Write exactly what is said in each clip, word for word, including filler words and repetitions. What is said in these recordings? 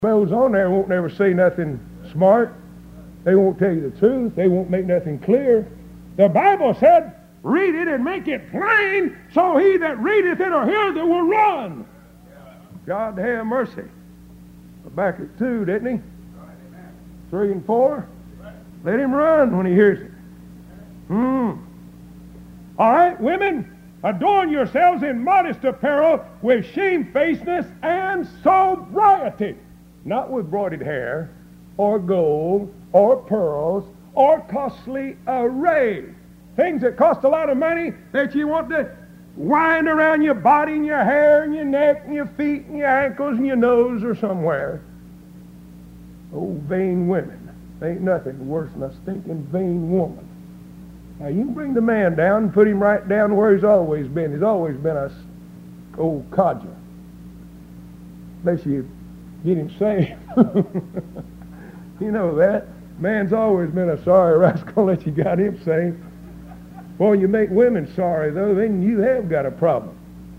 Those on there won't never say nothing smart. They won't tell you the truth. They won't make nothing clear. The Bible said, read it and make it plain, so he that readeth it or heareth it will run. God have mercy. Back at two, didn't he? Three and four. Let him run when he hears it. Hmm. All right, women, adorn yourselves in modest apparel with shamefacedness and sobriety. Not with broided hair, or gold, or pearls, or costly array. Things that cost a lot of money that you want to wind around your body and your hair and your neck and your feet and your ankles and your nose or somewhere. Oh, vain women. Ain't nothing worse than a stinking vain woman. Now, you can bring the man down and put him right down where he's always been. He's always been a old codger. Unless you get him saved. You know that. Man's always been a sorry rascal unless you got him saved. Well, you make women sorry, though, then you have got a problem.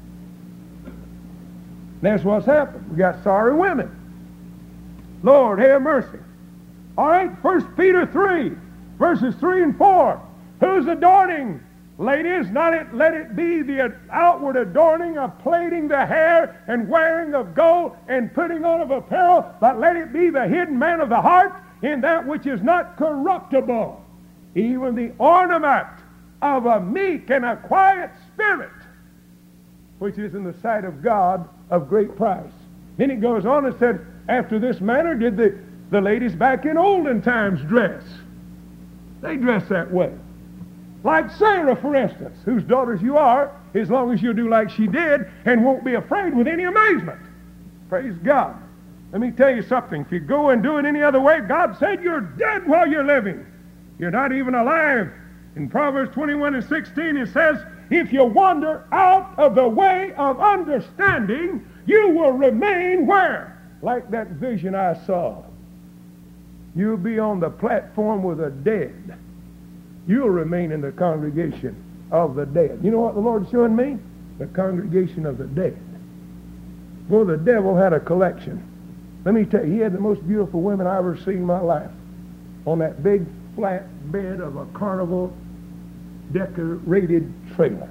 That's what's happened. We got sorry women. Lord, have mercy. All right, First Peter three, verses three and four. Who's adorning? Ladies, not it, let it be the outward adorning of plaiting the hair and wearing of gold and putting on of apparel, but let it be the hidden man of the heart in that which is not corruptible, even the ornament of a meek and a quiet spirit, which is in the sight of God of great price. Then it goes on and said, after this manner did the, the ladies back in olden times dress. They dress that way. Like Sarah, for instance, whose daughters you are, as long as you'll do like she did and won't be afraid with any amazement. Praise God. Let me tell you something. If you go and do it any other way, God said you're dead while you're living. You're not even alive. In Proverbs twenty-one and sixteen, it says, if you wander out of the way of understanding, you will remain where? Like that vision I saw. You'll be on the platform with the dead. You'll remain in the congregation of the dead. You know what the Lord's showing me? The congregation of the dead. Well, the devil had a collection. Let me tell you, he had the most beautiful women I ever seen in my life on that big flat bed of a carnival decorated trailer.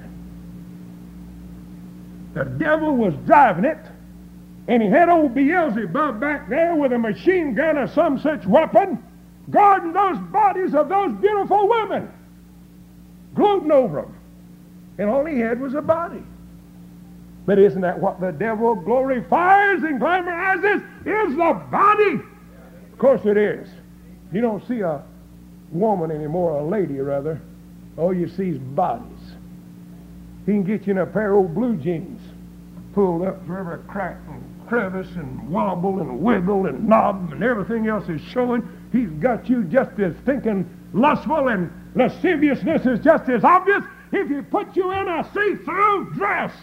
The devil was driving it, and he had old Beelzebub back there with a machine gun or some such weapon, guarding those bodies of those beautiful women, gloating over them. And all he had was a body. But isn't that what the devil glorifies and glamorizes? Is the body. Of course it is. You don't see a woman anymore, a lady rather. All you see is bodies. He can get you in a pair of old blue jeans, pulled up for every crack and crevice and wobble and wiggle and knob and everything else is showing. He's got you just as thinking lustful, and lasciviousness is just as obvious if he put you in a see-through dress.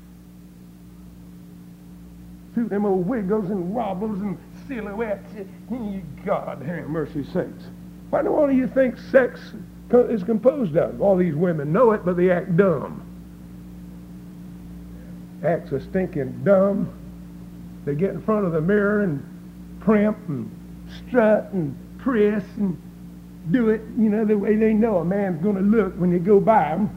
See them old wiggles and wobbles and silhouettes. God have mercy sakes. Why do all of you think sex is composed of? All these women know it, but they act dumb. Acts a stinking dumb. They get in front of the mirror and primp and strut and press and do it, you know, the way they know a man's going to look when you go by them.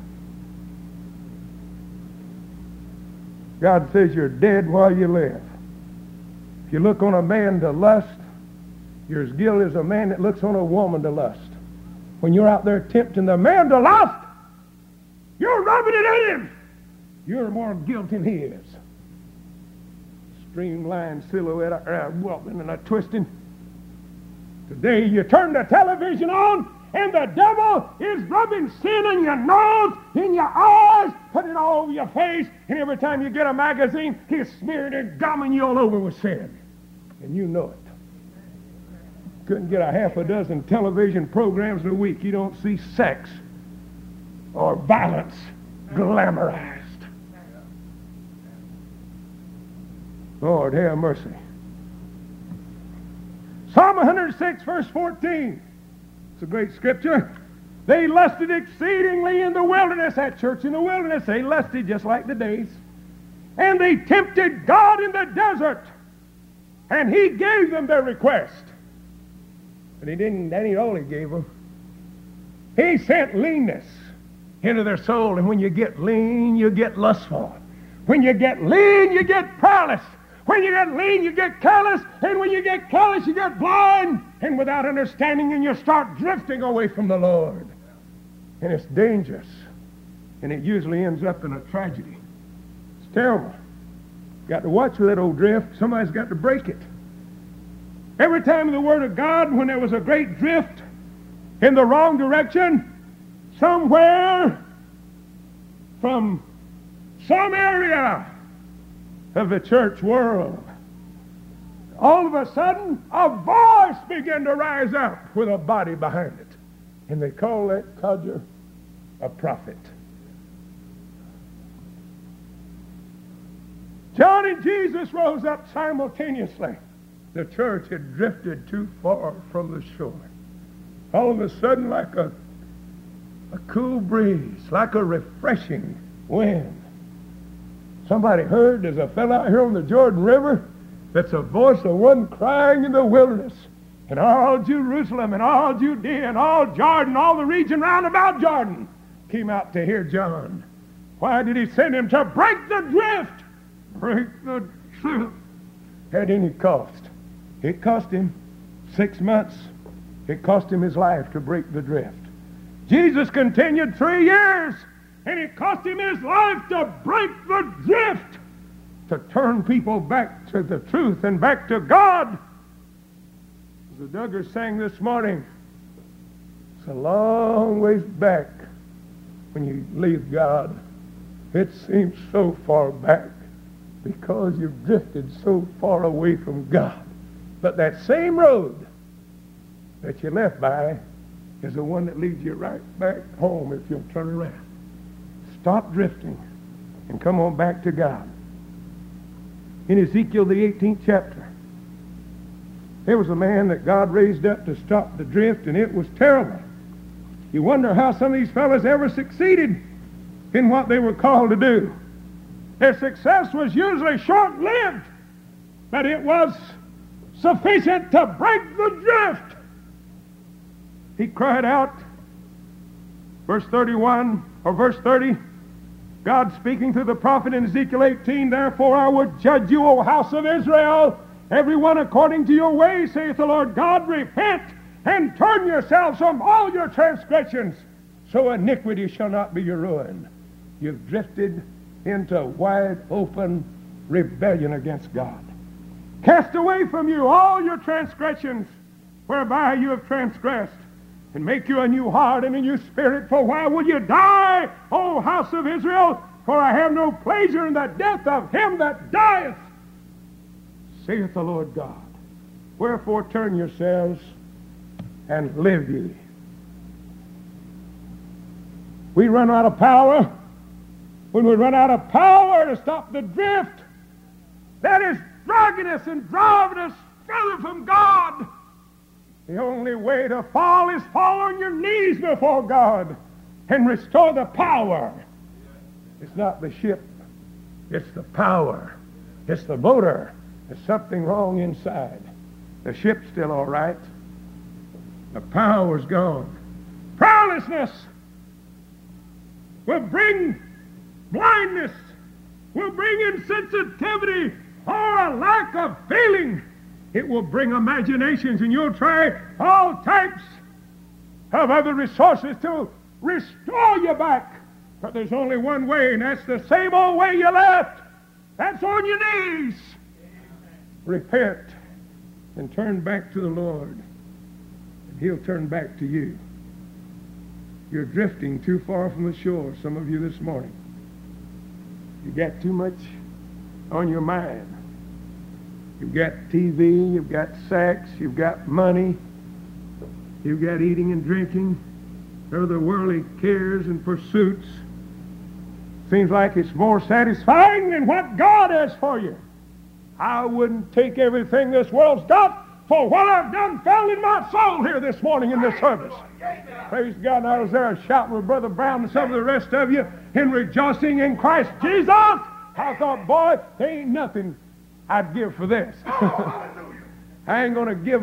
God says you're dead while you live. If you look on a man to lust, you're as guilty as a man that looks on a woman to lust. When you're out there tempting the man to lust, you're rubbing it in him. You're more guilty than he is. Streamlined silhouette, a wobbling and a twisting. Today you turn the television on and the devil is rubbing sin in your nose, in your eyes, putting it all over your face, and every time you get a magazine, he's smearing and gumming you all over with sin. And you know it. Couldn't get a half a dozen television programs a week. You don't see sex or violence glamorized. Lord, have mercy. Psalm one hundred six, verse fourteen. It's a great scripture. They lusted exceedingly in the wilderness. That church in the wilderness, they lusted just like the days. And they tempted God in the desert. And he gave them their request. But he didn't, that ain't all he gave them. He sent leanness into their soul. And when you get lean, you get lustful. When you get lean, you get prowess. When you get lean, you get careless. And when you get careless, you get blind. And without understanding, and you start drifting away from the Lord. And it's dangerous. And it usually ends up in a tragedy. It's terrible. Got to watch that old drift. Somebody's got to break it. Every time in the Word of God, when there was a great drift in the wrong direction, somewhere from some area of the church world, all of a sudden, a voice began to rise up with a body behind it. And they call that codger a prophet. John and Jesus rose up simultaneously. The church had drifted too far from the shore. All of a sudden, like a, a cool breeze, like a refreshing wind. Somebody heard there's a fellow out here on the Jordan River that's a voice of one crying in the wilderness. And all Jerusalem and all Judea and all Jordan, all the region round about Jordan came out to hear John. Why did he send him? To break the drift. Break the drift. At any cost. It cost him six months. It cost him his life to break the drift. Jesus continued three years, and it cost him his life to break the drift, to turn people back to the truth and back to God. As the Duggars sang this morning, it's a long ways back when you leave God. It seems so far back because you've drifted so far away from God. But that same road that you left by is the one that leads you right back home if you'll turn around. Stop drifting and come on back to God. In Ezekiel, the eighteenth chapter, there was a man that God raised up to stop the drift, and it was terrible. You wonder how some of these fellows ever succeeded in what they were called to do. Their success was usually short-lived, but it was sufficient to break the drift. He cried out, verse thirty-one, or verse thirty, God speaking to the prophet in Ezekiel eighteen, therefore I would judge you, O house of Israel, every one according to your ways, saith the Lord God, repent and turn yourselves from all your transgressions, so iniquity shall not be your ruin. You've drifted into wide open rebellion against God. Cast away from you all your transgressions, whereby you have transgressed, and make you a new heart and a new spirit. For why will you die, O house of Israel? For I have no pleasure in the death of him that dieth, saith the Lord God. Wherefore turn yourselves and live ye. We run out of power. When we run out of power to stop the drift, that is dragging us and driving us further from God. The only way to fall is fall on your knees before God and restore the power. It's not the ship. It's the power. It's the motor. There's something wrong inside. The ship's still all right. The power's gone. Prayerlessness will bring blindness, will bring insensitivity or a lack of feeling. It will bring imaginations, and you'll try all types of other resources to restore you back. But there's only one way, and that's the same old way you left. That's on your knees. Repent and turn back to the Lord, and he'll turn back to you. You're drifting too far from the shore, some of you this morning. You got too much on your mind. You've got T V, you've got sex, you've got money, you've got eating and drinking, other worldly cares and pursuits. Seems like it's more satisfying than what God has for you. I wouldn't take everything this world's got for what I've done fell in my soul here this morning in this service. Praise God. And I was there shouting with Brother Brown and some of the rest of you in rejoicing in Christ Jesus. I thought, boy, there ain't nothing I'd give for this. I ain't going to give